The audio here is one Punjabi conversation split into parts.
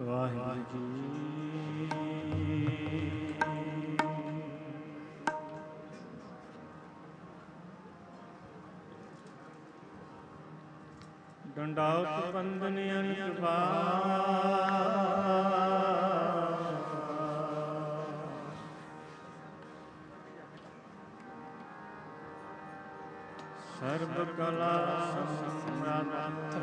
ਵਾਹਿਗੁਰੂ ਜੀ। ਡੰਡਾਉਤ ਬੰਦਨ ਅਨਿਤ ਸਰਬ ਕਲਾ ਸਮਰੱਥ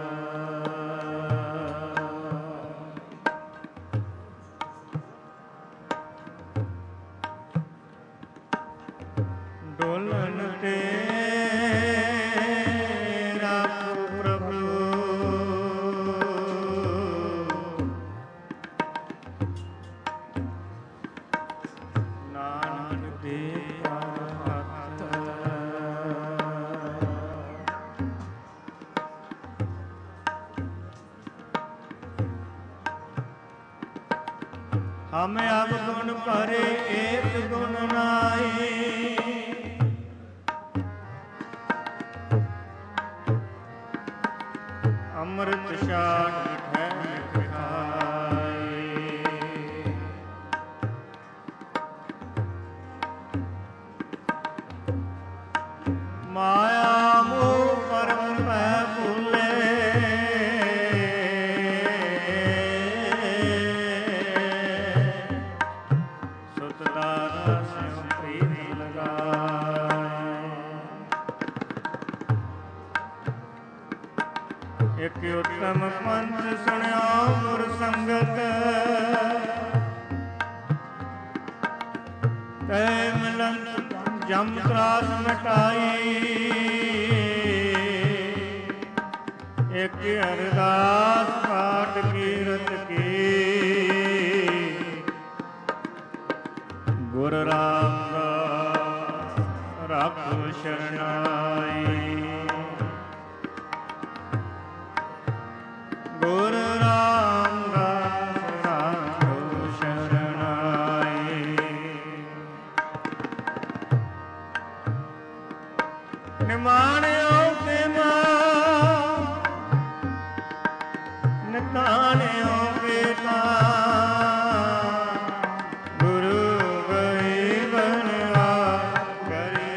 ਡੋਲਨ ਤੇਰਾ ਪ੍ਰਭੂ ਨਾਨਕ ਦੇ ਹੱਥ ਹਮ ਅਬ ਗੁਣ ਭਰੇ ਏਕ ਗੁਣ ਨਾਈ ਅੰਮ੍ਰਿਤ ਛਾਟ ਮਿਠੈ ਮਿਠਾਈ ਮਾਇਆ ਮੋਹ ਪਰਮ ਭੈ ਭੁਲੇ ਸੁਤ ਦਾਤਾ ਸਿਉ ਪ੍ਰੀਤ ਲਗਾਏ। ਇਕ ਉਤਮ ਪੰਥ ਸੁਣਿਓ ਗੁਰ ਸੰਗਤ ਤੈ ਮਿਲਨ ਜਮ ਤਰਾਸ ਮਿਟਾਈ। ਇਕ ਅਰਦਾਸ ਪਾਠ ਕੀਰਤ ਕੀ ਗੁਰ ਰਾਮਦਾਸ ਰਾਖੋ ਸ਼ਰਨਾਈ। ਗੁਰ ਰਾਮਦਾਸ ਰਾਖੋ ਸ਼ਰਨਾਈ। ਨਿਮਾਣਿਓ ਪਿਮਾ ਨਿਤਾਣਿਓ ਪਿਤਾ ਗੁਰੂ ਗਏ ਬਣਵਾ ਕਰੇ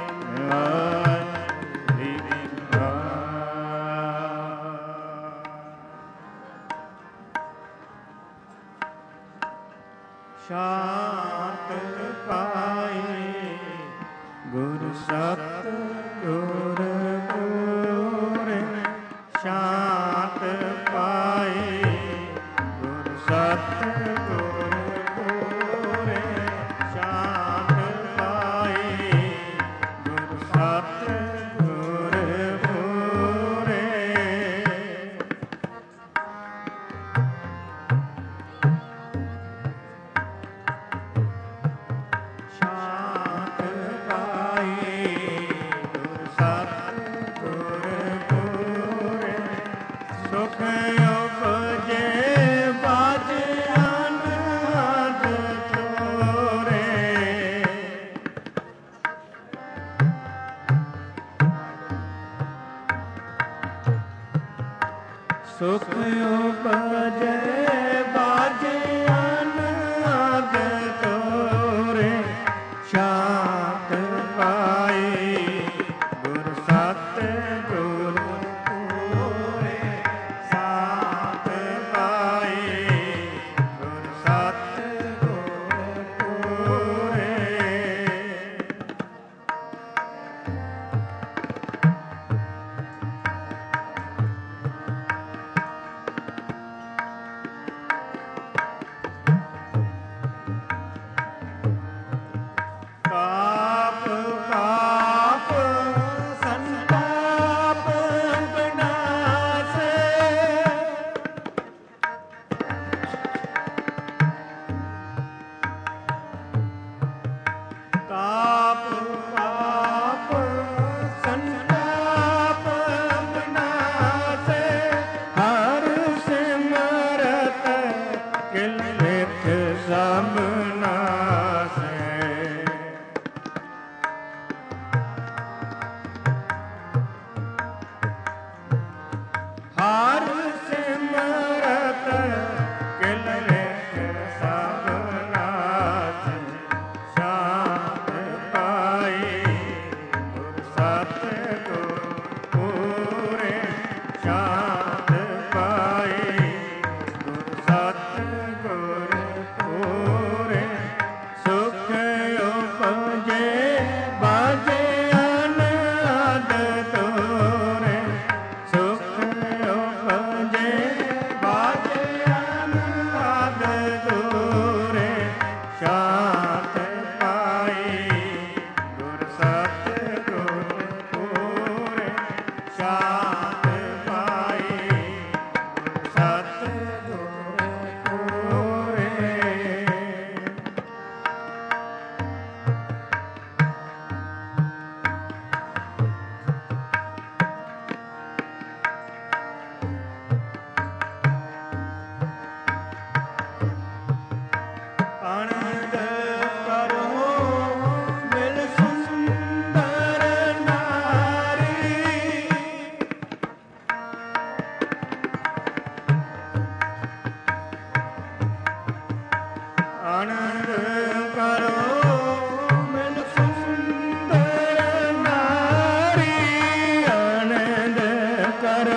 ਸ਼ਾਂਤ ਪਾਈ ਗੁਰ ਸਤ ਗੁਰ ਪੂਰੇ। ਸ਼ਾਂਤ ਪਾਈ ਗੁਰ ਸਤ ਗੁਰ ਪੂਰੇ। ਸ਼ਾਂਤ ਪਾਈ ਗੁਰ ਸਤ ਗੁਰ ਪੂਰੇ। ਸ਼ਾਂਤ ਪਾਈ ਗੁਰ ਸਤ ਗੁਰ ਪੂਰੇ। ਸੁਖ ਉਪਜੇ ਬਾਜ ਅਨਹਦ ਤੋਰੇ। ਸੁਖ ਉਪਜੇ ਬਾਜ ਅਨਹਦ ਤੋਰੇ। ਸ਼ਾਂਤ ਪਾਈ ਗੁਰ ਸਤ ਗੁਰ ਪੂਰੇ। ਸ਼ਾਂਤ ਪਾਈ ਗੁਰ ਸਤ ਗੁਰ ਪੂਰੇ।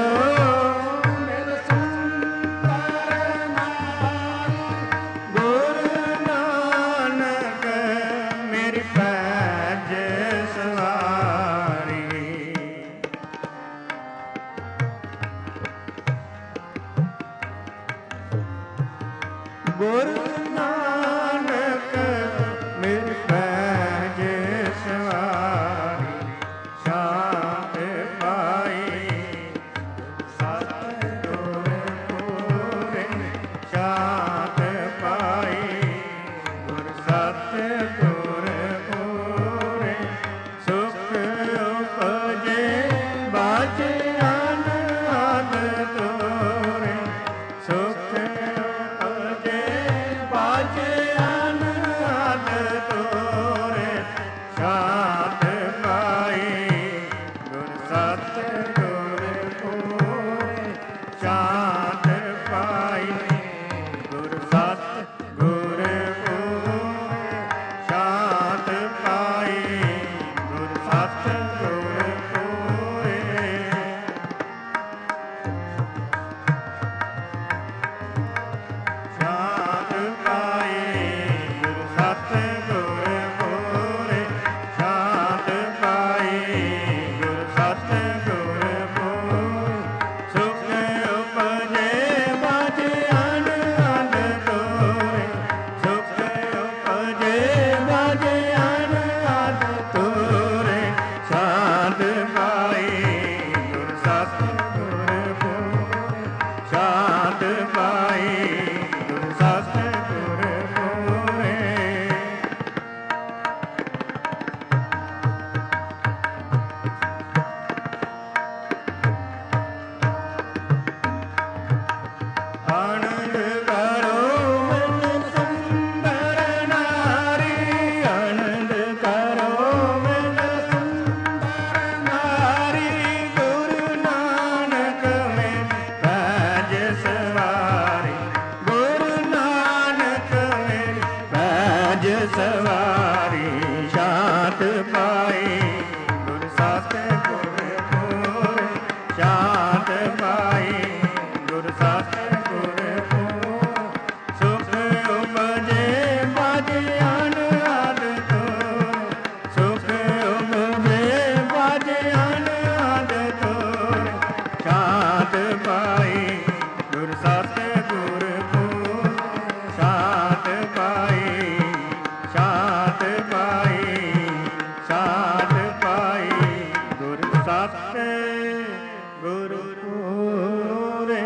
ਗੁਰ ਨਾਨਕ ਮੇਰੀ ਪੈਜ ਸਵਾਰੀ ਸ਼ਾਂਤ ਪਾਈ ਸਤਿਗੁਰ ਪੂਰੇ ਸ਼ਾਂਤ ਪਾਈ ਗੁਰ ਸਤਿਗੁਰ ਪੂਰੇ ਸੁਖ ਉਪਜੇ ਬਾਜਿਆਨ ਆਦ ਤੋਰੇ ਸੁਖ ਸਵਾਰੀ ਸ਼ਾਂਤ ਪਾਈ ਗੁਰ ਸਤਿਗੁਰ ਪੂਰੇ ਸ਼ਾਂਤ ਪਾਈ ਗੁਰ ਸਤਿਗੁਰ ਪੂਰੇ ਸੁਖ ਉਪਜੇ ਬਾਜਿਆਨ ਆਦ ਤੋਰੇ ਸੁਖ ਉਪਜੇ ਬਾਜਿਆਨ ਆਦ ਤੋਰੇ ਸ਼ਾਂਤ ਪਾਈ ਗੁਰ ਸਤਿਗੁਰ ਪੂਰੇ ਸ਼ਾਂਤ ਪਾਈ ਸ਼ਾਂਤ ਪਾਈ ਸ਼ਾਂਤ ਪਾਈ ਗੁਰ ਸਤਿ ਗੁਰ ਪੂਰੇ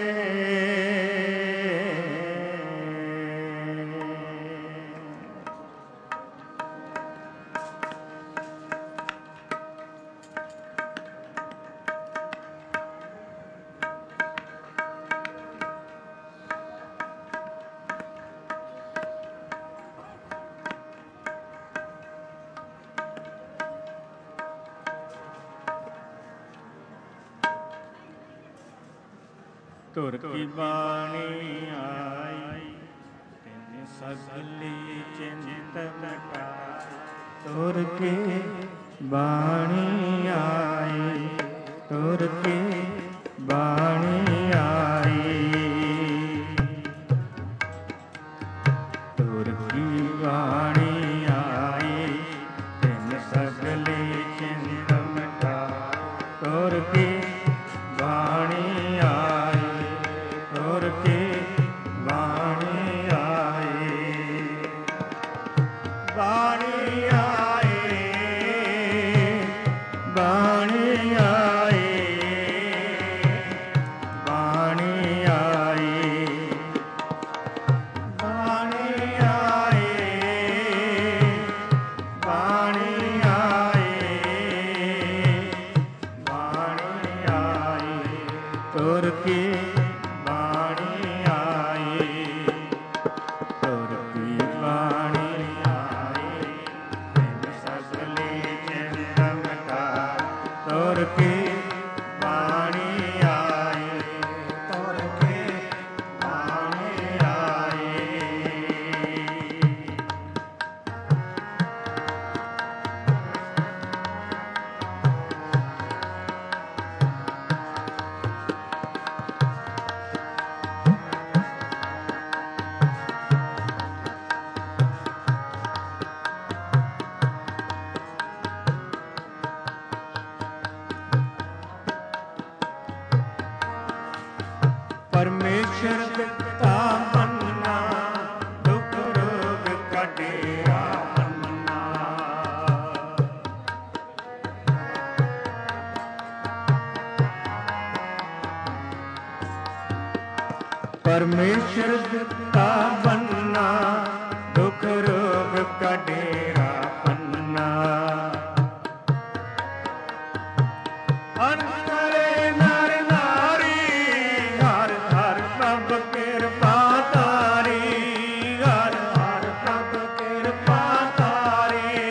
ਧੁਰ ਕੀ ਬਾਣੀ ਆਈ ਤਿਨ ਸਗਲੀ ਚਿੰਤ ਮਿਟਾਈ ਧੁਰ ਕੀ ਬਾਣੀ ਆਈ ਧੁਰ ਕੀ ਬਾਣੀ ਆਈ ਧੁਰ ਕੀ ਬਾਣੀ ਆਈ ਤਿਨ ਸਗਲੀ ਚਿੰਤ ਮਿਟਾਈ ਧੁਰ ਕੀ ਬਾਣੀ ਆਈ ਧੁਰ ਕੀ ਬਾਣੀ ਆਈ ਬਾਣੀ ਆਈ ਬਾਣੀ ਆਈ ਬਾਣੀ ਆਈ ਬਾਣੀ ਆਈ ਬਾਣੀ ਆਈ ਬਾਣੀ ਆਈ ਧੁਰ ਕੀ ਬਾਣੀ ਆਈ ਧੁਰ ਕੀ ਬਾਣੀ ਆਈ ਤਿਨ ਸਗਲੀ ਚਿੰਤ ਮਿਟਾਈ ਧੁਰ ਕੀ ਬਾਣੀ ਆਈ ਧੁਰ ਕੀ ਬਾਣੀ ਆਈ ਪਰਮੇਸ਼ਰ ਦਿੱਤਾ ਮੰਨਾ, ਦੁੱਖ ਰੋਗ ਕੱਢਿਆ ਮੰਨਾ। ਪਰਮੇਸ਼ਰ ਦਿੱਤਾ ਬੰਨਾ, ਦੁੱਖ ਰੋਗ ਕੱਢਿਆ ਮੰਨਾ। ਅਨਕਰੇ ਨਰ ਨਾਰੀ, ਹਰ ਹਰ ਪ੍ਰਭ ਕਿਰਪਾ ਤਾਰੀ, ਹਰ ਹਰ ਪ੍ਰਭ ਕਿਰਪਾ ਤਾਰੀ।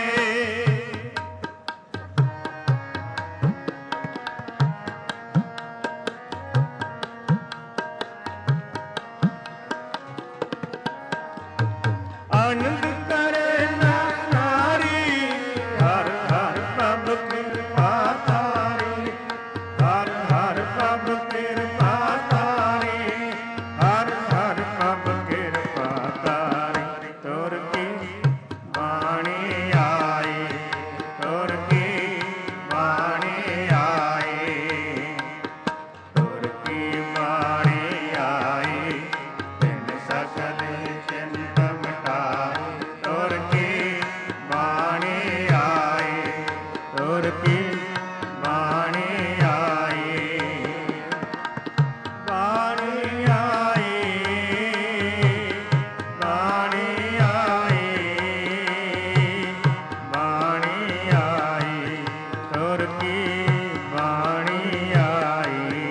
ਆਨੰਦ ਕਰੇ ਨਰ ਨਾਰੀ, ਹਰ ਹਰ ਪ੍ਰਭ ਕਿਰਪਾ ਤਾਰੀ, ਹਰ ਹਰ ਪ੍ਰਭ ਕਿਰਪਾ ਤਾਰੀ, ਹਰ ਹਰ ਪ੍ਰਭ ਕਿਰਪਾ ਤਾਰੀ। ਤੁਰ ਕੀ ਬਾਣੀ ਆਈ, ਤੁਰ ਕੀ ਬਾਣੀ ਆਈ, ਤੁਰ ਕੀ ਬਾਣੀ ਆਈ, ਤਿਨ ਸਕਲ ਚਿੰਤ ਮਿਟਾਈ। ਤੁਰ ਕੀ ਬਾਣੀ ਆਈ, ਤੁਰ ਕੀ ਬਾਣੀ ਆਈ, ਬਾਣੀ ਆਈ, ਬਾਣੀ ਆਈ, ਬਾਣੀ ਆਈ, ਤੁਰ ਕੀ ਬਾਣੀ ਆਈ।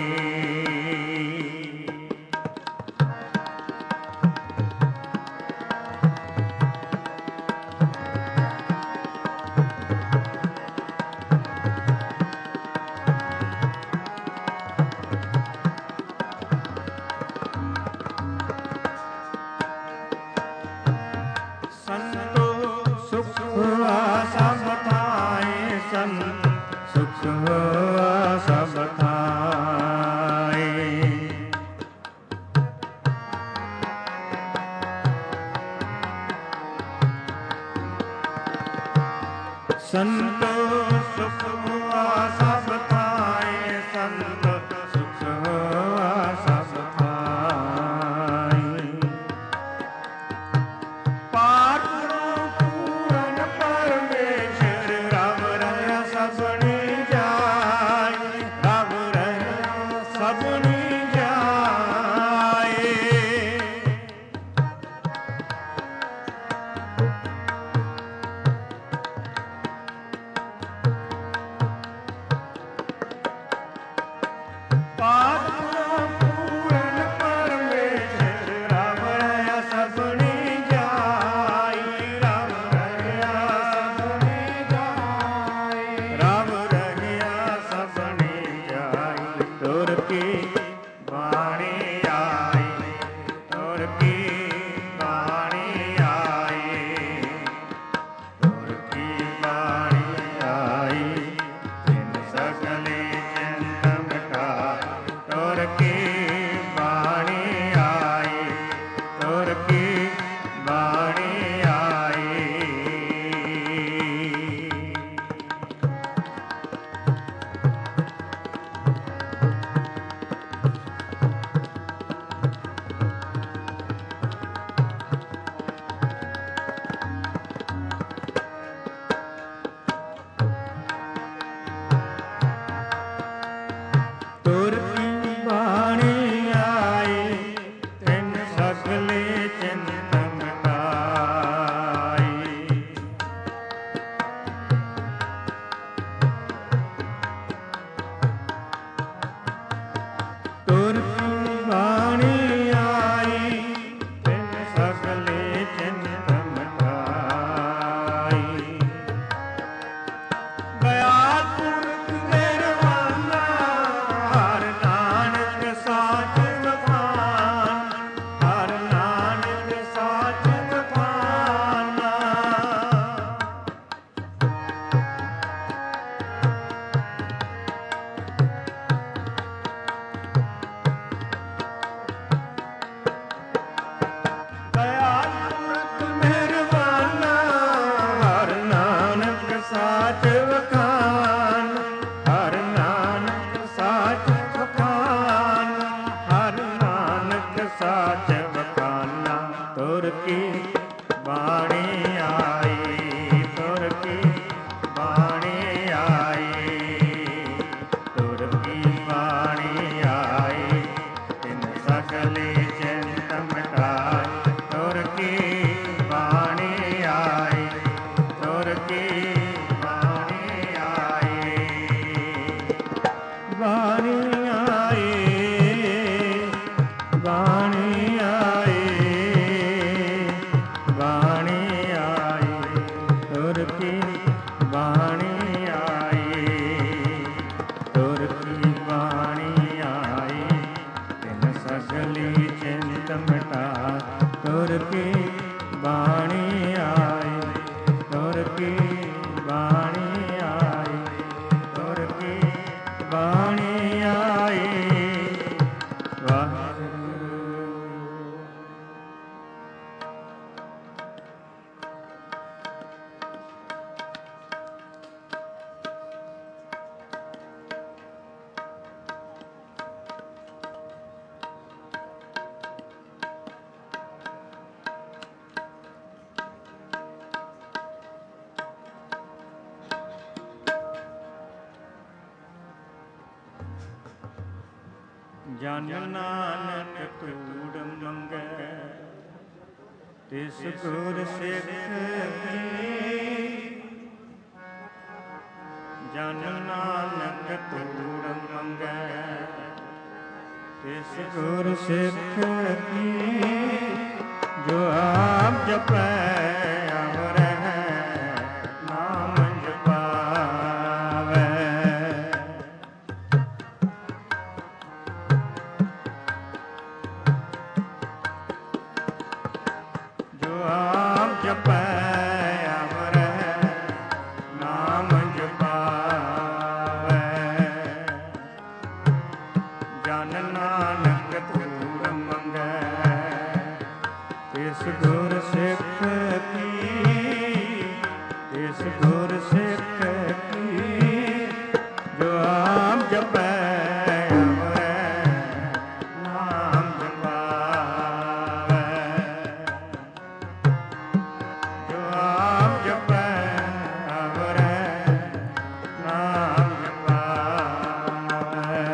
ਸੰਤੋ ਸੁਖ ਹੋਆ ਸਭ ਥਾਏ, ਸੰਤ ਸੁਖ ਹੋਆ ਸਭ ਥਾਏ। ਸੰਤੋ ਸੁਖ ਹੋਆ ਸਭ ਥਾਏ, ਸੰਤ ਸੁਖ ਹੋਆ ਸਭ ਥਾਏ। ਪਾਤਰੋ ਪੂਰਨ ਪਰਮੇਸ਼ਰ, ਰਵ ਰਹਿ ਸਭਨੀ ਜਾਇ, ਰਵ ਰਹਿ ਸਭਨੀ ਜਾਇ। ਪਾਤਰੋ ਪੂਰਨ ਪਰਮੇਸ਼ਰ, ਰਵ ਰਹਿ ਸਭਨੀ ਜਾਇ, ਰਵ ਰਹਿ ਸਭਨੀ ਜਾਇ, ਰਵ ਰਹਿ ਸਭਨੀ ਜਾਇ। ਤੁਰ ਕੀ ਬਾਣੀ ਆਈ, ਤੁਰ ਕੀ ਬਾਣੀ ਆਈ, ਤੁਰ ਕੀ ਬਾਣੀ ਆਈ, ਤਿਨ ਸਕਲੇ ਚਿੰਤ ਮਿਟਾਈ। ਤੁਰ ਕੀ ਬਾਣੀ ਆਈ, ਤੁਰ ਕੀ ਬਾਣੀ ਆਈ। ਜਨ ਨਾਨਕ ਧੂੜ ਮੰਗੈ ਤਿਸ ਗੁਰ ਸਿੱਖ ਕੀ। ਜਨ ਨਾਨਕ ਧੂੜ ਮੰਗੈ ਤਿਸ ਗੁਰ ਸਿੱਖ ਕੀ। ਜੋ ਆਪ ਜਪੈ ਅਮਰਹਿ ਨਾਮ ਜਪਾਵੈ। ਜੋ ਆਪ ਜਪੈ ਅਮਰਹਿ ਨਾਮ ਜਪਾਵੈ। ਜਨ ਨਾਨਕ ਧੂੜ ਮੰਗੈ ਤਿਸ ਗੁਰ ਸਿੱਖ ਕੀ। ਤਿਸ ਗੁਰ ਸਿੱਖ ਕੀ। ਜੋ ਆਪ ਜਪੈ ਅਮਰਹਿ ਨਾਮ ਜਪਾਵੈ। ਜੋ ਆਪ ਜਪੈ ਅਮਰਹਿ ਨਾਮ ਜਪਾਵੈ।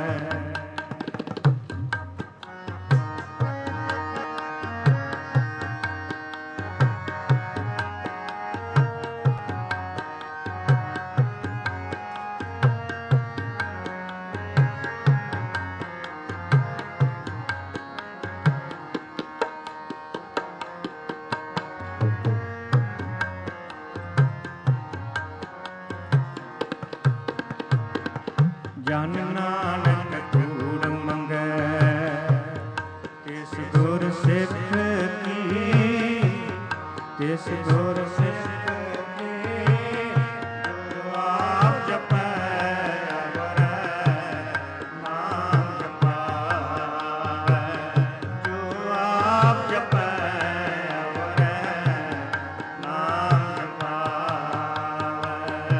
ਜਨ ਨਾਨਕ ਧੂੜ ਮੰਗੈ ਤਿਸ ਗੁਰ ਸਿੱਖ ਕੀ। ਤਿਸ ਗੁਰ ਸਿੱਖ ਕੀ। ਜੋ ਆਪ ਜਪੈ ਅਮਰਹਿ ਨਾਮ ਜਪਾਵੈ। ਜੋ ਆਪ ਜਪੈ ਅਮਰਹਿ ਨਾਮ ਜਪਾਵੈ।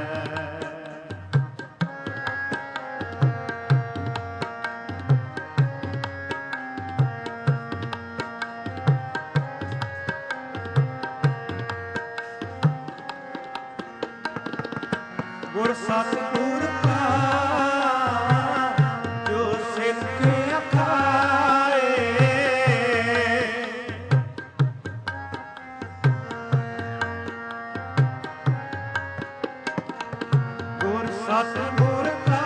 ਗੁਰ ਸਤਿਗੁਰ ਕਾ ਜੋ ਸਿੱਖ ਅਖਾਏ। ਗੁਰ ਸਤਿਗੁਰ ਕਾ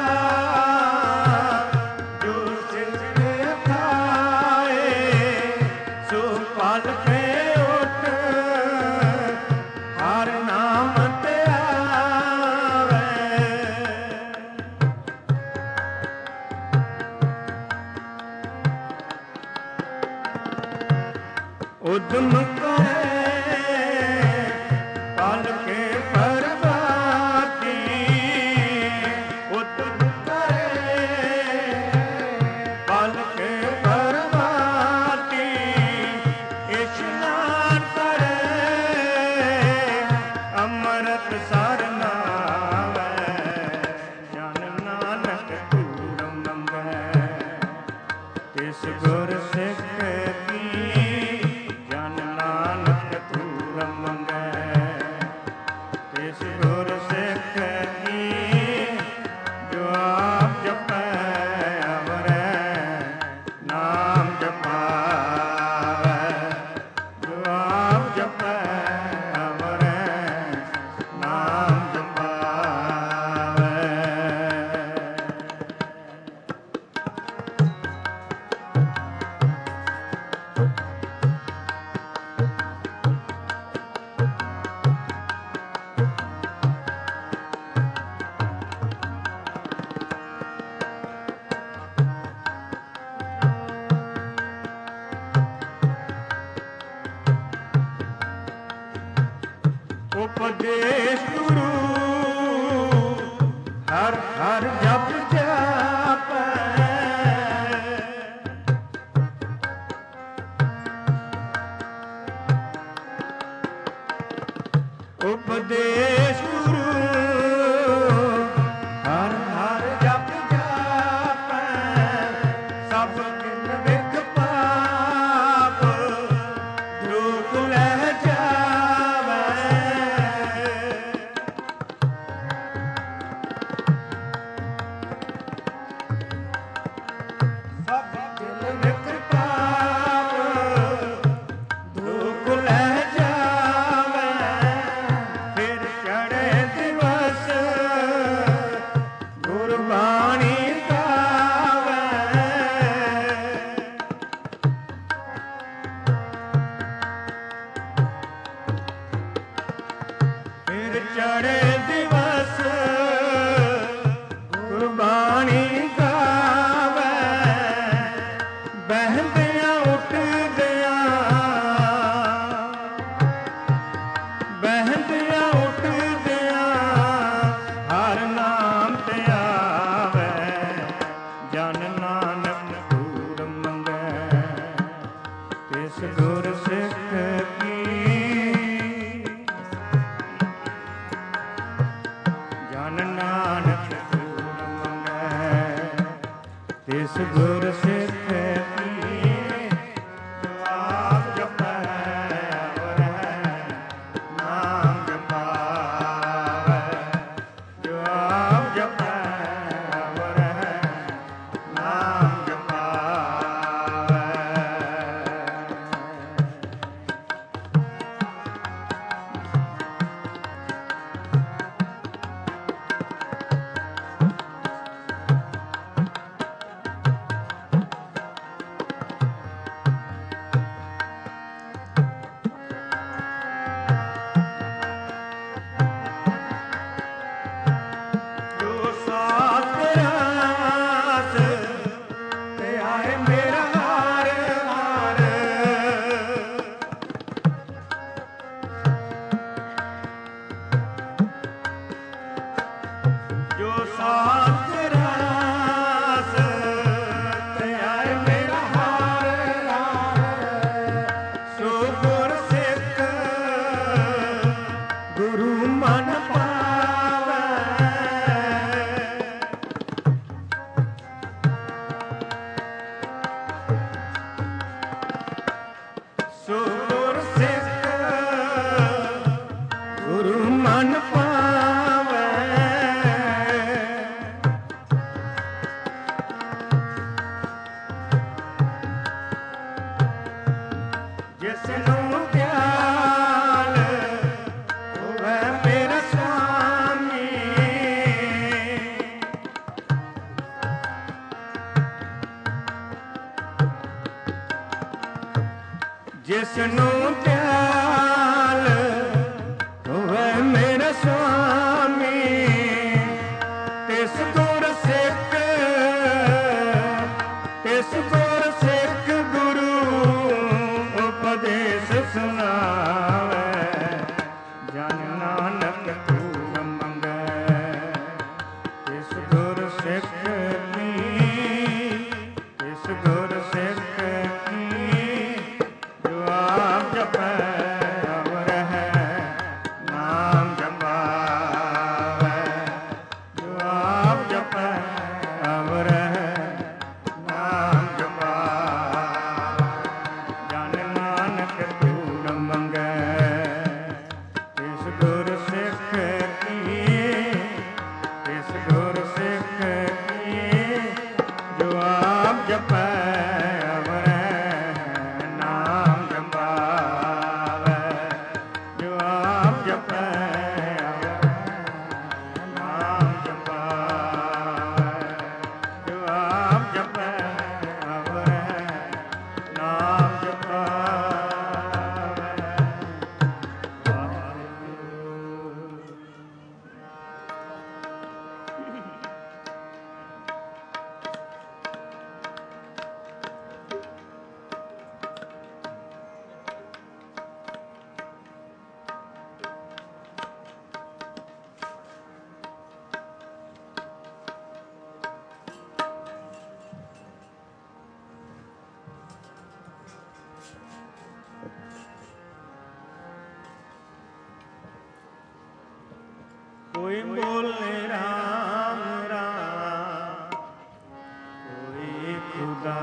ਜੋ ਸਿੱਖ ਅਖਾਏ। ਸੋ ਪਲ ਕੇ ਉੱਠ ਹਰ ਨਾਮ ਤੇ ਆਵੇ। ਉਦਮ ਕਰੇ ਪਲ ਕੇ ਪਰਵਾਤੀ। ਉਦਮ ਕਰੇ ਪਲ ਕੇ ਪਰਵਾਤੀ। ਇਸ਼ਨਾਨ ਕਰੇ ਅੰਮ੍ਰਿਤ ਸਰ ਨਾਵੈ। ਜਨ ਨਾਨਕ ਧੂੜ ਮੰਗੈ ਤਿਸ ਗੁਰ ਸਿੱਖ ਕੀ। ਜਨ ਨਾਨਕ ਧੂੜ ਮੰਗੈ ਤਿਸ ਗੁਰ ਸਿੱਖ ਕੀ। ਜੋ ਆਪ ਜਪੈ ਅਮਰਹਿ ਨਾਮ ਜਪਾਵੈ। ਜੋ ਆਪ ਜਪੈ ਅਮਰਹਿ ਨਾਮ ਜਪਾਵੈ। ਉਪਦੇਸ਼ ਗੁਰੂ ਹਰ ਹਰ ਜਪ ਜਾਪੈ। ਉਪਦੇਸ਼ ਗੁਰੂ ਹਰ ਹਰ ਜਪ ਜਾਪੈ ਸਭ ਕਿਨ ਵਿਖ ਪਾਪ ਦੁਖ ਲੈ ਜਾਵੈ ਸਭ ਕਿਨ ਵਿਖ ਪਾਪ ਦੁਖ ਲੈ ਜਾਵੈ ਫਿਰ ਚੜ੍ਹੇ ਦਿਵਸ ਗੁਰਬਾਣੀ ਗਾਵੈ ਫਿਰ ਚੜ੍ਹੇ ਦਿਵਸ ਗੁਰਬਾਣੀ ਗਾਵੈ ਬਹਿੰਦਿਆਂ ਉੱਠਦਿਆਂ ਬਹਿੰਦਿਆਂ ਉੱਠਦਿਆਂ ਹਰ ਨਾਮ ਤੇ ਆਵੈ ਜਨ ਨਾਨਕ ਧੂੜ ਮੰਗੈ ਤਿਸ ਗੁਰ ਸਿੱਖ ਕੀ ਜਨ ਨਾਨਕ ਧੂੜ ਮੰਗੈ ਤਿਸ ਗੁਰ ਸਿੱਖ ਕੀ ਜਵਾਬ ਜਪੈ ਵਰੈ ਨਾਮ ਜਪਾਵੈ ਜਵਾਬ ਜਪੈ ਵਰੈ ਨਾਮ ਜਪਾਵੈ ਜੋ ਸਾਥ ਰਾਸ ਤੇ ਆਏ ਮੇਰਾ ਹਾਰ ਹਾਰ ਜੋ ਸਾਥ ਰਾਸ ਤੇ ਆਏ ਮੇਰਾ ਹਾਰ ਹਾਰ ਸੋ ਗੁਰ ਸਿੱਖ ਗੁਰੂ ਮਨ ਪਾਵੈ ਸੋ ਗੁਰ ਸਿੱਖ ਗੁਰੂ ਮਨ ਪਾਵੈ ਜਿਸ ਨੂੰ ਧਿਆਨ ਹੋਵੇ ਮੇਰਾ ਸੁਆਮੀ ਜਿਸ ਨੂੰ ਧਿਆਨ ਹੋਵੇ ਮੇਰਾ ਸੁਆਮੀ ਤਿਸ ਗੁਰ ਸਿੱਖ ਤਿਸ ਗੁਰ ਸਿੱਖ ਗੁਰੂ ਉਪਦੇਸ਼ ਸੁਣਾਵੈ ਜਨ ਨਾਨਕ ਧੂੜ ਮੰਗੈ ਤਿਸ ਗੁਰ ਸਿੱਖ ਕੀ ਤਿਸ ਗੁਰ ਸਿੱਖ ਕੀ ਜਵਾਬ ਜਪੈ ਵਰੈ ਨਾਮ ਜਪਾਵੈ ਜਵਾਬ ਜਪੈ ਵਰੈ ਨਾਮ ਜਪਾਵੈ ਜਨ ਨਾਨਕ ਧੂੜ ਮੰਗੈ ਤਿਸ ਗੁਰ ਸਿੱਖ ਕੀ ਤਿਸ ਗੁਰ ਸਿੱਖ ਕੀ ਜਵਾਬ ਜਪੈ ਵਰੈ ਨਾਮ ਜਪਾਵੈ ਜਵਾਬ ਜਪੈ ਨਾਮ ਜਪਾਵੈ ਜਵਾਬ ਜਪੈ ਵਰੈ ਨਾਮ ਜਪਾਵੈ ਵਾਹਿਗੁਰੂ कोई बोले राम राम, कोई खुदा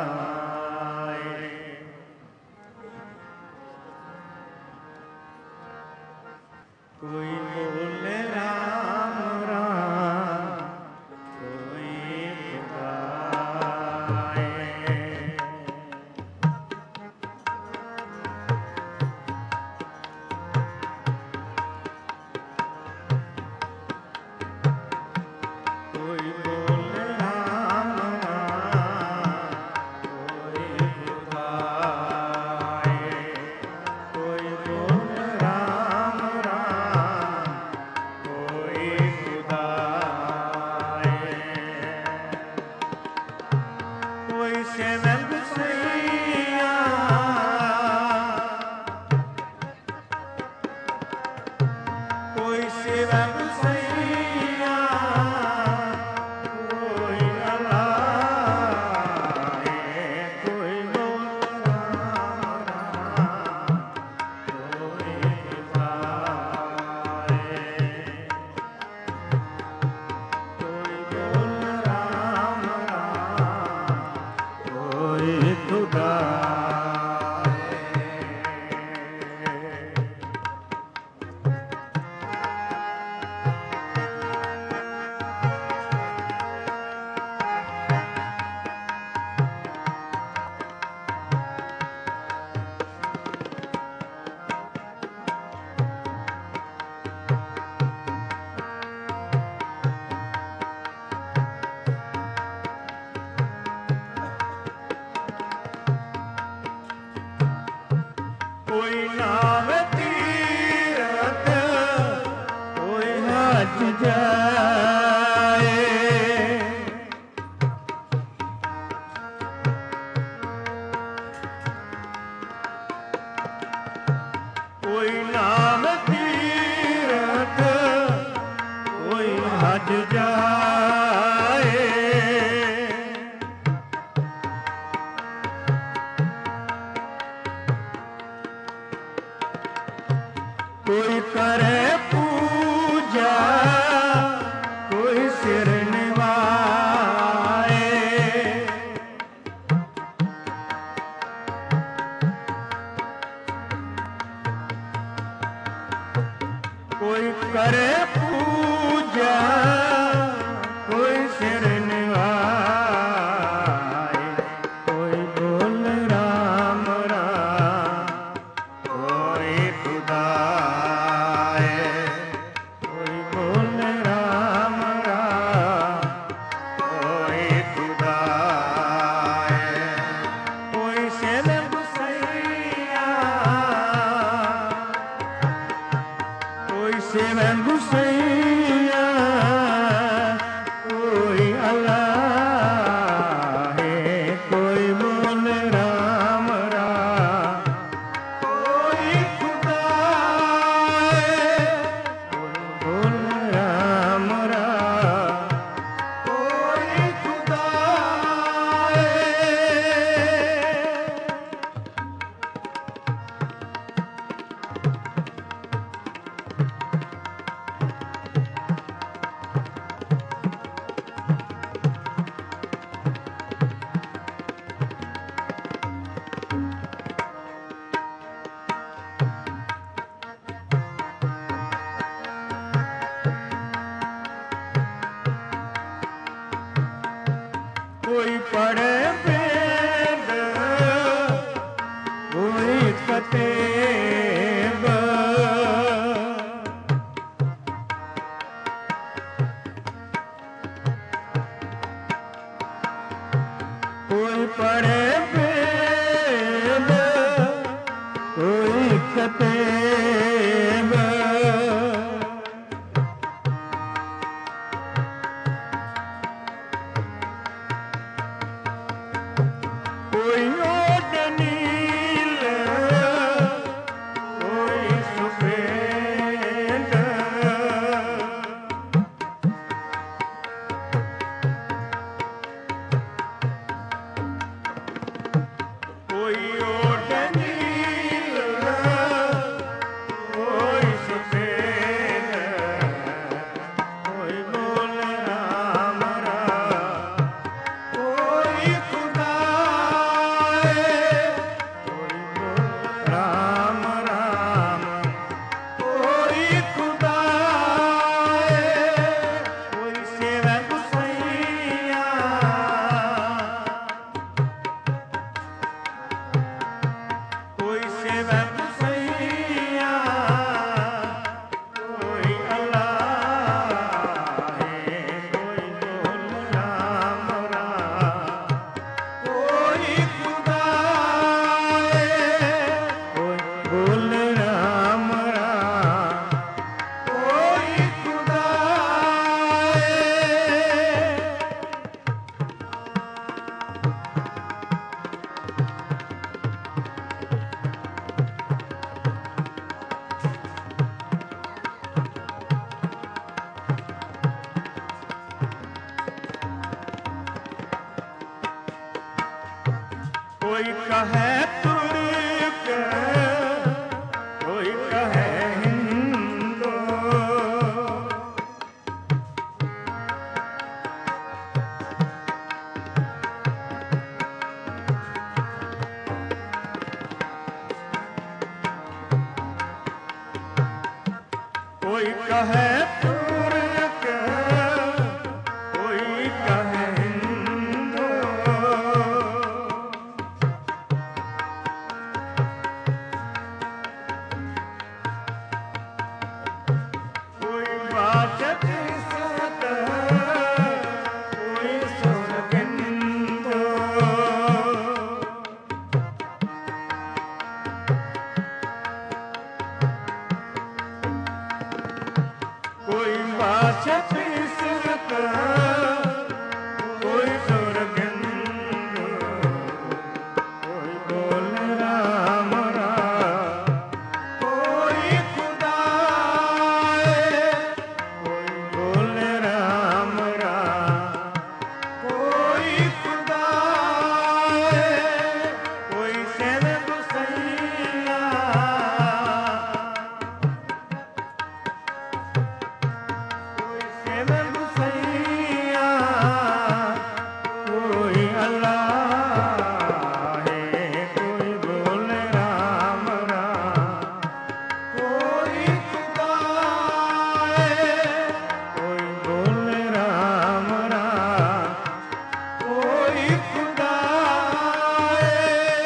कोई बोले राम राम, कोई खुदा कोई बोले राम राम, कोई खुदा कोई बोले राम राम, कोई खुदा कोई सेवक सैया, कोई सेवक सैया, कोई अल्लाह कोई बोल राम राम, कोई खुदा कोई बोल राम राम, कोई खुदा कोई नाम तीरथ, कोई हज जाए, कोई नाम तीरथ, कोई हज जाए, कोई करे पूजा, कोई सिर निवाए, कोई करे पूजा, कोई सिर निवाए, कोई बोल राम राम, कोई खुदा कोई बोल राम राम, कोई खुदा कोई सेवक सैया, कोई सेवक सैया, कोई अल्लाह कोई बोल राम राम, कोई खुदा कोई बोल राम राम, कोई खुदा कोई पढ़े वेद, कोई कतेब, कोई पढ़े वेद, कोई कतेब, कोई ओट नील, कोई सफेद, कोई कहे तुर्क, कोई कहे हिंदू, कोई कहे तुर्क, कोई कहे हिंदू, कोई वाचक सत, कोई सुरगिंदु, कोई वाचक सत, कोई सुरगिंदु, कोई बोल राम राम, कोई खुदा है, कोई बोल राम राम, कोई खुदा है, कोई सेव गुसैया, कोई सेव गुसैया, कोई अल्लाह है, कोई बोल राम राम, कोई खुदा है, कोई बोल राम राम, कोई खुदा है।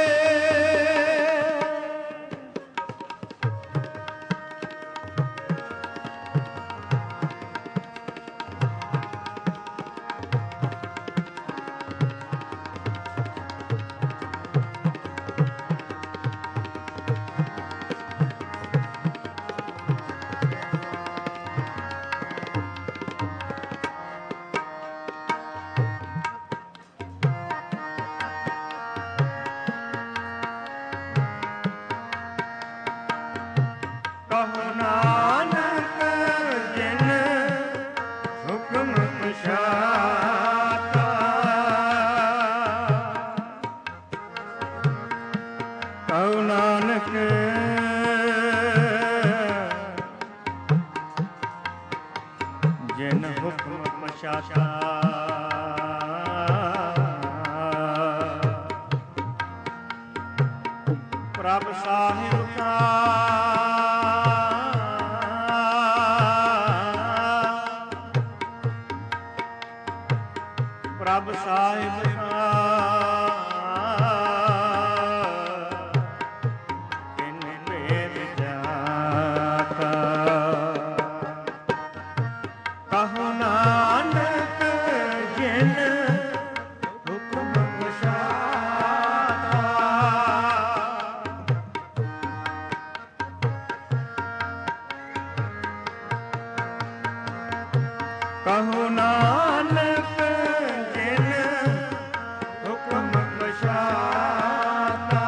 कहो नानक जिन हुक्म कुशाता, कहो नानक जिन हुक्म कुशाता, प्रभ साहिब का प्रभ साहिब का तिन भेद जाता, कहो नानक जिन हुक्म कुशाता, कहो नानक जिन हुक्म कुशाता,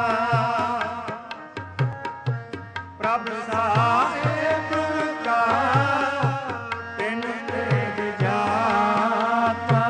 प्रभ साहिब का तिन भेद जाता,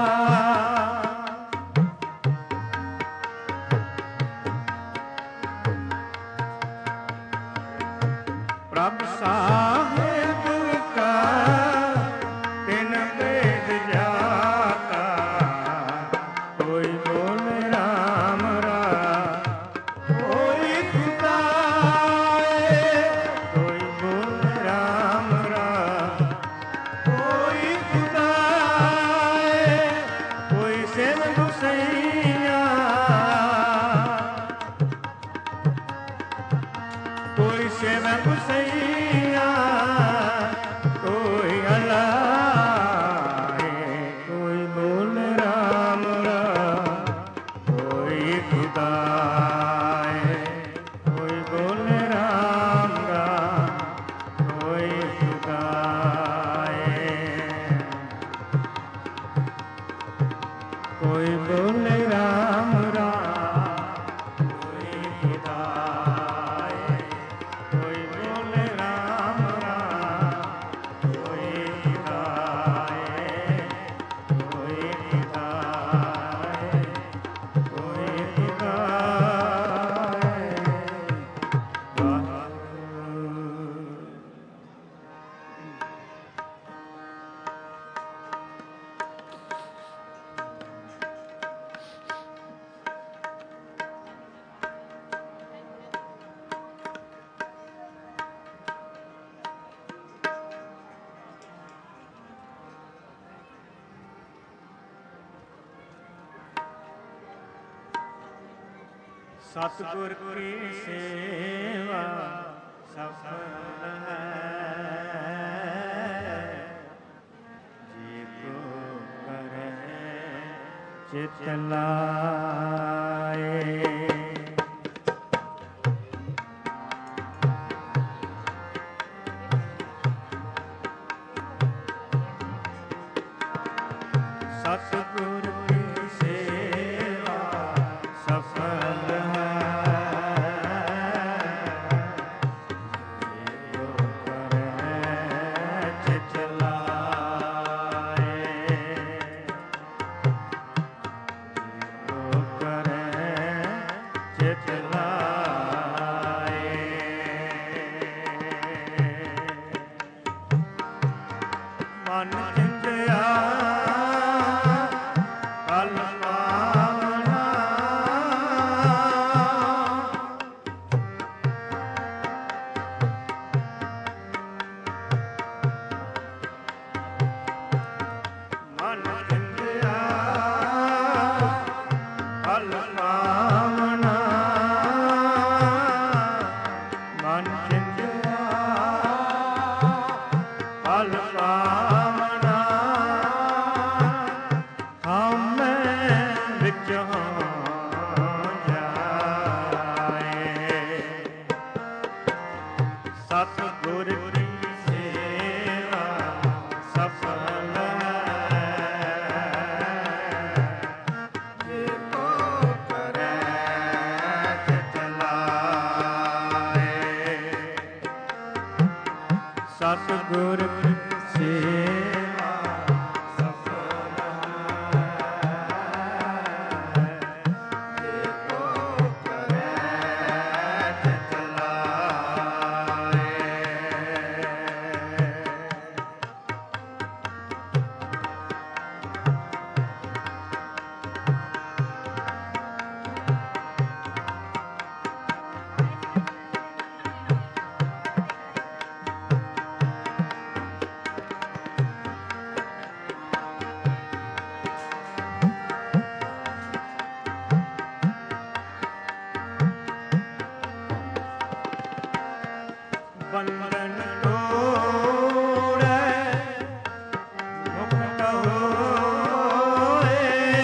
प्रभ साहिब का तिन भेद जाता, कोई बोल राम राम, कोई खुदा है, कोई बोल राम राम, कोई खुदा है, कोई सेव गुसैया, कोई सेव गुसैया, कोई अल्लाह है, कोई बोल राम राम, कोई खुदा है, कोई बोल राम राम, कोई खुदा है, कोई बोल राम राम, कोई खुदा है, कोई बोल राम राम, कोई खुदा है, कोई खुदा है, कोई खुदा ਸਤਿਗੁਰ ਕੀ ਸੇਵਾ ਸਫਲ ਹੈ, ਜੀ ਕੋ ਕਰੇ ਚਿਤ ਲਾਏ। ਸਤਿਗੁਰ ਕੀ ਸੇਵਾ ਸਫਲ ਹੈ, ਜੋ ਕਰੇ ਚਿਤ ਲਾਏ, ਜੋ ਕਰੇ ਚਿਤ ਲਾਏ। ਮਨ ਚਿੰਤਿਆ ਸਤਿਗੁਰ ਕੀ ਸੇਵਾ ਸਫਲ ਹੈ, ਜੇ ਕੋ ਕਰੇ ਚਿਤ ਲਾਏ। ਸਤਿਗੁਰ ਕੀ ਸੇਵਾ ਸਫਲ ਹੈ, ਜੇ ਕੋ ਕਰੇ ਚਿਤ ਲਾਏ। ਬੰਧਨ ਤੋੜੈ ਮੁਕਤ ਹੋਏ,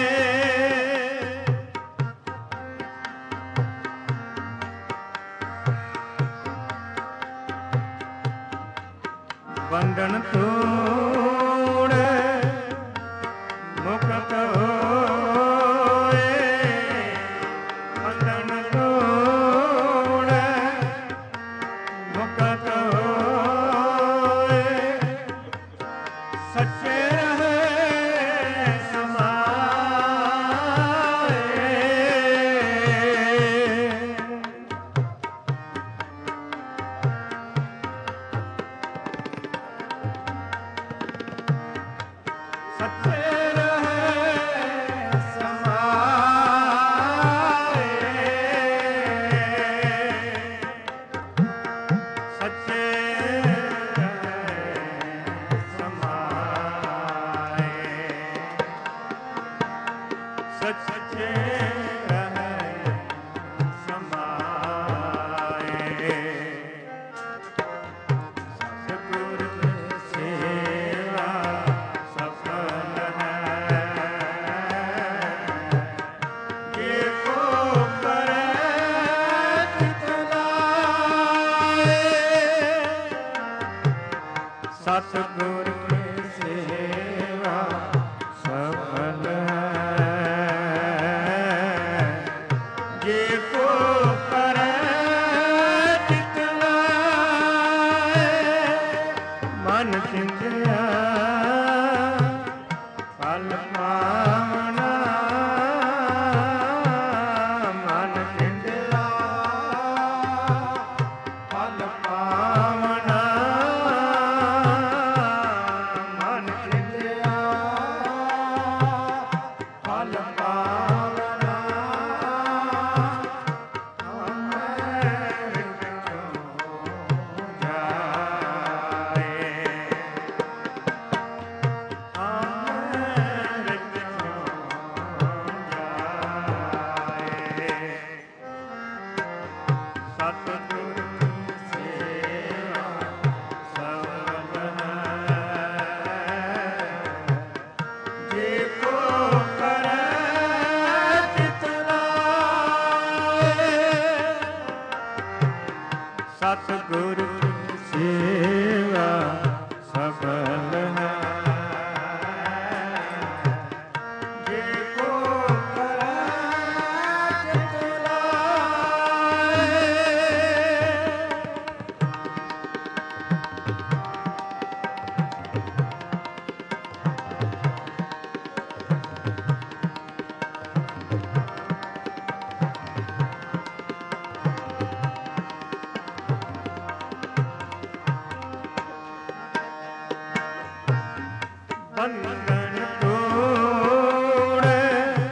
ਬੰਧਨ ਤੋੜੈ ਮੁਕਤ ਹੋਏ, ਬੰਧਨ ਤੋੜੈ ਮੁਕਤ ਹੋਏ, ਸੱਚੇ ਰਹੇ ਸਮਾਏ। ਸਤਿਗੁਰ ਕੀ ਸੇਵਾ ਸਫਲ ਹੈ। ਜੇ ਕੋ ਕਰੈ ਚਿਤ ਲਾਏ, ਬੰਧਨ ਤੋੜੈ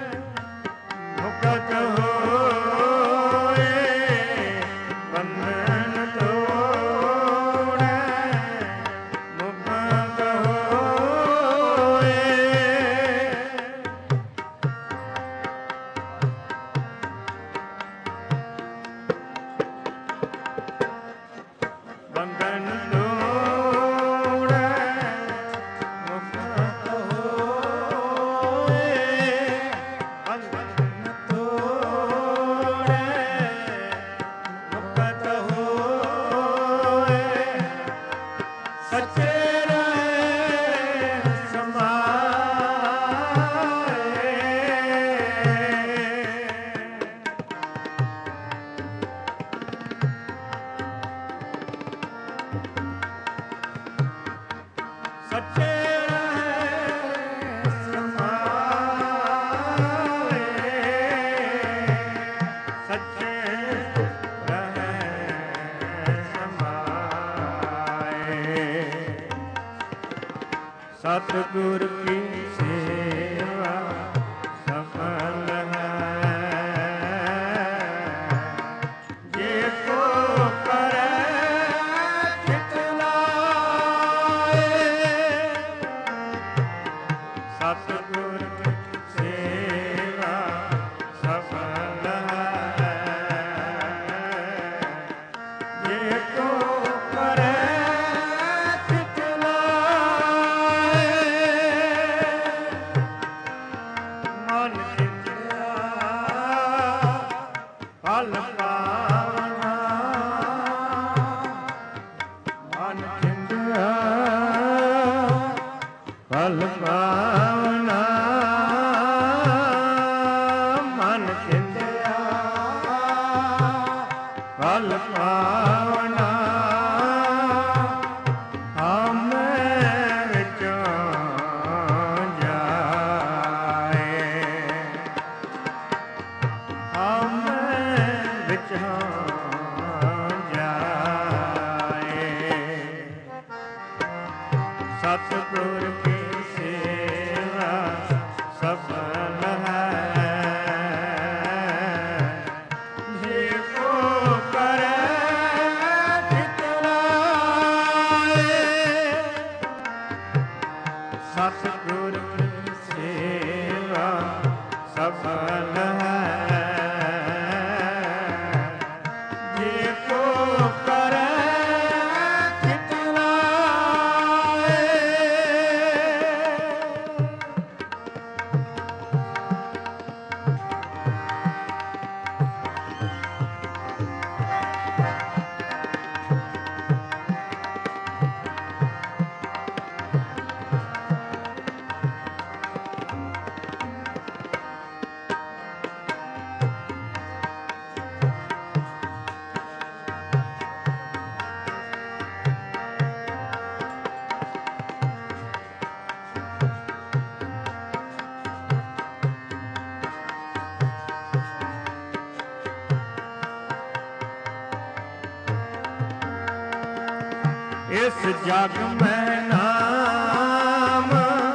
ਮੁਕਤ ਹੋਏ, ਬੰਧਨ ਤੋੜੈ ਮੁਕਤ ਹੋਏ। ਬੰਧਨ ਤੋੜੈ ਮੁਕਤ ਹੋਏ, ਬੰਧਨ ਤੋੜੈ ਮੁਕਤ ਹੋਏ। ਸੱਚੇ ਰਹੇ ਸਮਾਏ, ਸੱਚੇ ਰਹੇ ਸਮਾਏ, ਸੱਚੇ ਰਹੇ ਸਮਾਏ। ਸਤਿਗੁਰ ਕੀ ਸੇਵਾ ਸਫਲ ਹੈ। ਜੇ ਕੋ ਕਰੈ ਚਿਤ ਲਾਏ, ਸਤਿਗੁਰ ਕੀ ਸੇਵਾ ਸਫਲ ਹੈ। ਜੇ ਕੋ ਕਰੈ ਚਿਤ ਲਾਏ, ਮਨ ਚਿੰਤਿਆ ਫਲ ਪਾਵਨਾ, ਮਨ ਚਿੰਤਿਆ ਫਲ ਪਾਵਨਾ, ਮਨ ਚਿੰਤਿਆ ਫਲ ਪਾਵਨਾ। ਹਮੇ ਵਿੱਚੋਂ ਜਾਏ, ਹਮੇ ਵਿੱਚੋਂ ਜਾਏ। ਸਤਿਗੁਰ ਕੀ ਸੇਵਾ ਸਫਲ ਹੈ। ਜੇ ਕੋ ਕਰੈ ਚਿਤ ਲਾਏ, ਸਤਿਗੁਰ ਕੀ ਸੇਵਾ ਸਫਲ ਹੈ। ਜੇ ਕੋ ਕਰੈ ਚਿਤ ਲਾਏ, इस जग में नाम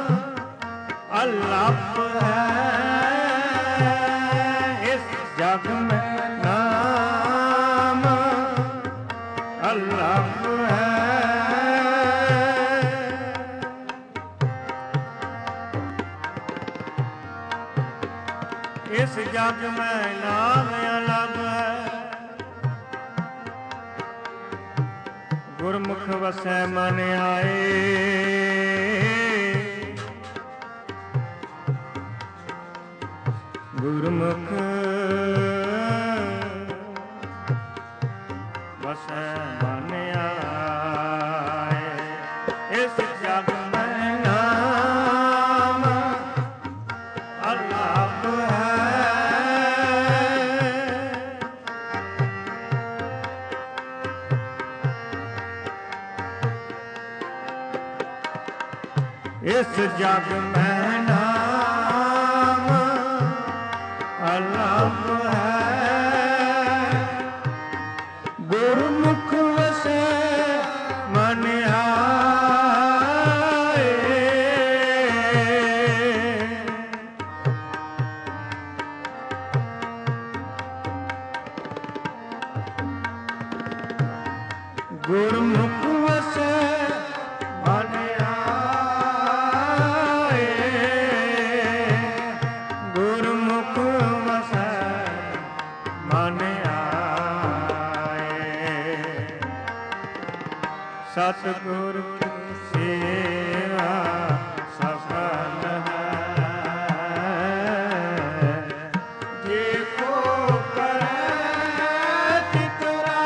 अलप है, इस जग में नाम अलप है। इस जग में नाम अलप है, गुरमुख वसै मन आए। गुरमुख वसै ਇਸ ਜਗ ਮੈਂ ਨਾਮ ਅਲਪ ਹੈ, ਗੁਰਮੁਖ ਵਸੈ ਮਨ ਆਏ। ਗੁਰਮੁਖ ਵਸੈ ਮਨ ਆਏ, ਗੁਰਮੁਖ ਵਸੈ ਮਨ ਆਏ। ਸਤਿਗੁਰ ਕੀ ਸੇਵਾ ਸਫਲ ਹੈ, ਜੇ ਕੋ ਕਰੈ ਚਿਤ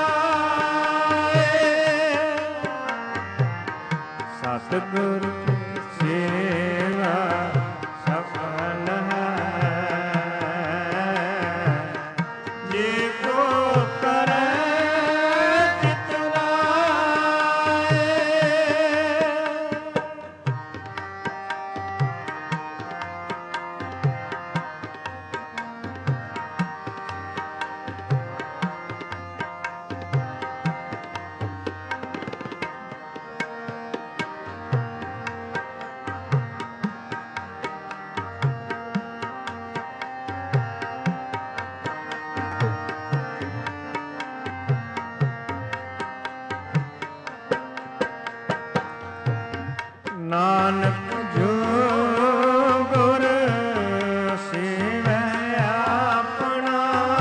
ਲਾਏ। ਸਤਿਗੁਰ ਕੀ ਸੇਵਾ ਸਫਲ ਹੈ, ਜੇ ਕੋ ਕਰੈ ਚਿਤ ਲਾਏ। ਨਾਨਕ ਜੋ ਗੁਰ ਸੇਵੈ ਆਪਣਾ,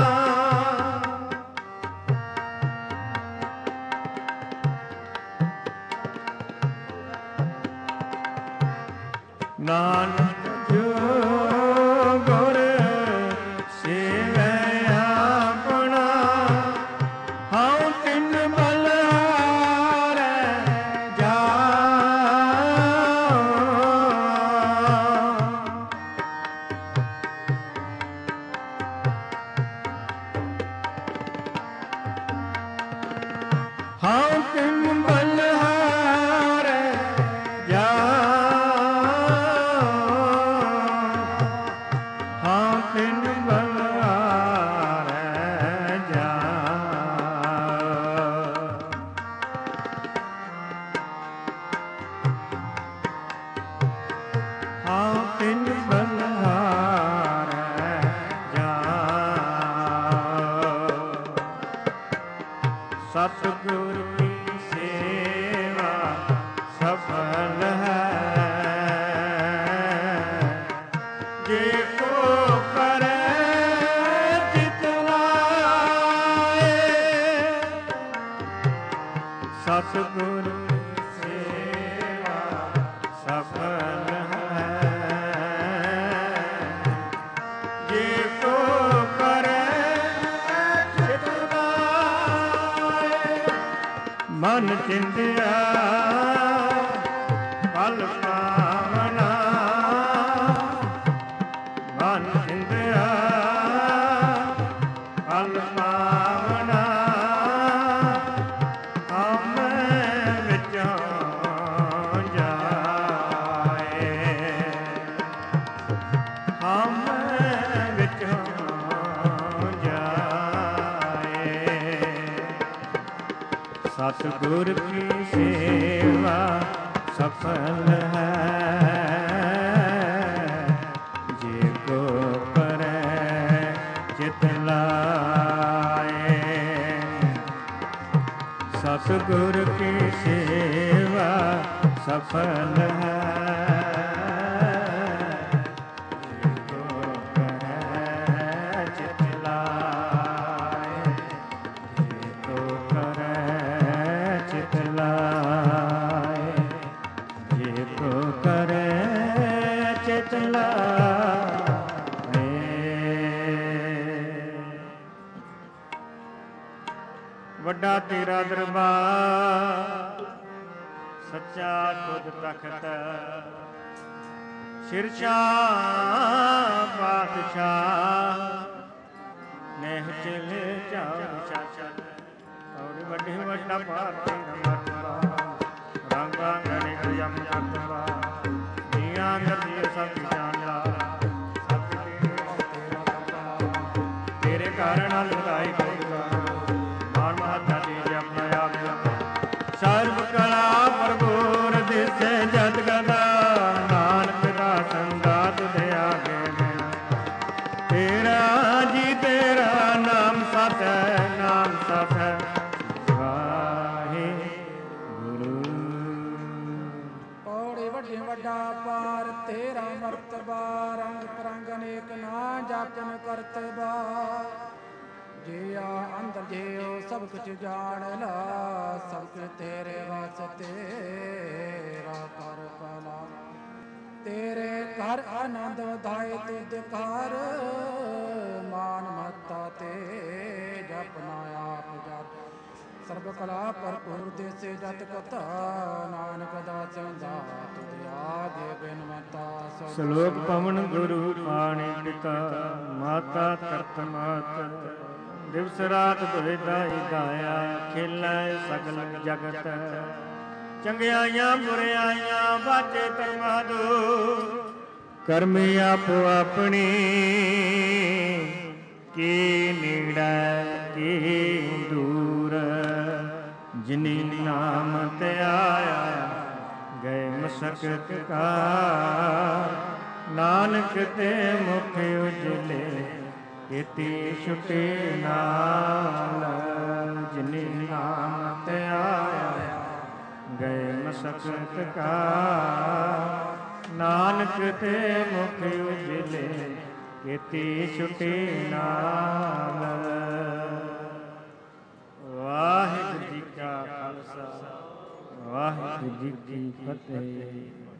ਨਾਨਕ ਜੋ ਗੁਰ ਸੇਵੈ ਆਪਣਾ, ਹਉ ਤਿਨ ਬਲਿਹਾਰੈ ਜਾਉ। ਹਉ ਤਿਨ ਬਲਿਹਾਰੈ ਜਾਉ, ਹਉ ਤਿਨ ਬਲਿਹਾਰੈ ਜਾਉ। ਹਉ ਤਿਨ ਬਲਿਹਾਰੈ ਜਾਉ। ਸਤਿਗੁਰ ਕੀ ਸੇਵਾ ਸਫਲ ਹੈ, ਜੇ ਕੋ ਕਰੈ ਚਿਤ ਲਾਏ। ਸਤਿਗੁਰ ਕੀ ਸੇਵਾ ਸਫਲ ਹੈ, ਜੇ ਕੋ ਕਰੈ ਚਿਤ ਲਾਏ। ਮਨ ਚਿੰਤਿਆ ਫਲ ਪਾਵਨਾ, ਮਨ ਚਿੰਤਿਆ ਫਲ ਪਾਵਨਾ, ਹਮ ਵਿੱਚੋਂ ਜਾਏ, ਹਮ ਵਿੱਚੋਂ ਜਾਏ। ਸਤਿਗੁਰ ਕੀ ਸੇਵਾ ਸਫਲ ਹੈ, ਜੇ ਕੋ ਕਰੈ ਚਿਤ ਲਾਏ। ਸਤਿਗੁਰ ਕੀ ਸੇਵਾ ਸਫਲ ਹੈ, ਜੇ ਕੋ ਕਰੈ ਚਿਤ ਲਾਏ, ਜੇ ਕੋ ਕਰੈ ਚਿਤ ਲਾਏ, ਜੇ ਕੋ ਕਰੈ ਚਿਤ ਲਾਏ। ਵੱਡਾ ਤੇਰਾ ਦਰਬਾਰ ਸੱਚਾ ਤੁਧ ਤਖਤ, ਸ਼ਿਰਸ਼ਾਹ ਪਾਤਸ਼ਾਹ ਨਹਿ ਚਲੇ ਚਾਉ ਚਾਚਲ। ਔਰ ਵੱਡੇ ਵੱਡਾ ਭਾਰਤੀ ਰਮਤਵਾ ਰੰਗਾ ਗਣੇ ਅਯਮ ਜਤਵਾ ਦੁਨੀਆ ਗਤੀ ਸਭ ਜਾਣਦਾ, ਤੇਰੇ ਕਾਰਨ ਲਗਾਈ ਕੋਗਾ ਮਾਨ ਮਹੱਤਾ ਦੀ ਆਪਣਾ ਆਪ ਸਰਬ ਕਲਾ ਪ੍ਰਭੂਰ ਦਿਸੇ ਜਤ ਗਦਾ ਨਾਨਕ ਦਾ ਸੰਗਾ ਤੁਧ ਆਗੇ ਬਿਨ ਤੇਰਾ ਜੀ ਤੇਰਾ ਨਾਮ ਸਤ ਹੈ, ਨਾਮ ਸਤ ਹੈ ਵਾਹਿਗੁਰੂ। ਔੜੇ ਵੱਡੇ ਵੱਡਾ ਪਾਰ ਤੇਰਾ ਮਰਤਬਾ ਰੰਗ ਪ੍ਰੰਗ ਅਨੇਕ ਨਾ ਜਾਪਨ ਕਰਤਬਾ ਜੇ ਆ ਅੰਦਰ ਜਿਉ ਸਭ ਕੁਝ ਜਾਣ ਲਾ ਸਭ ਕੁਝ ਤੇਰੇ ਵਾਸਤੇ ਕਰ ਪਲਾ ਤੇਰੇ ਘਰ ਆਨੰਦ ਵਧਾਏ ਤੁਧ ਘਰ ਮਾਨ ਮਹੱਤਾ ਤੇ ਜਪਨਾ ਆਪ ਜਪ ਸਰਬ ਕਲਾ ਭਰਪੂਰ ਦੇਸੇ ਜਤ ਕਥਾ ਨਾਨਕ ਦਾਸ ਦਾਤ ਤੁਧ ਆਗੇ ਬਿਨਵੰਤਾ ਸ਼ਲੋਕ ਪਵਨ ਗੁਰੂ ਪਾਣੀ ਪਿਤਾ ਮਾਤਾ ਤਰਤ ਮਾਤ ਦਿਵਸ ਰਾਤ ਦੁਇਦਾ ਦਾਇਆ ਖੇਲੇ ਸਗਲ ਜਗਤ ਚੰਗਿਆਈਆਂ ਬੁਰਿਆਈਆਂ ਬਾਝੇ ਧਰਮਾਂ ਦੋ ਕਰਮੀ ਆਪੋ ਆਪਣੀ ਕੀ ਨੇੜੇ ਕੀ ਦੂਰ ਜਿਨੀ ਨਾਮ ਤੇ ਆਇਆ ਗਏ ਮਸਕਤ ਕਾ ਨਾਨਕ ਤੇ ਮੁਖ ਉਜਲੇ ਕੀਤੀ ਛੁਟੇ ਨਾਲ ਜਿਨੀ ਨਾਮ ਤੇ ਆਇਆ ਗਏ ਮਸਕਤ ਕਾ ਨਾਨਕ ਤੇ ਮੁਖ ਉਜਲੇ ਕੀਤੀ ਛੁਟੇ ਨਾਲ। ਵਾਹਿਗੁਰੂ ਜੀ ਕਾ ਖਾਲਸਾ ਵਾਹਿਗੁਰੂ ਜੀ ਕੀ ਫਤਿਹ।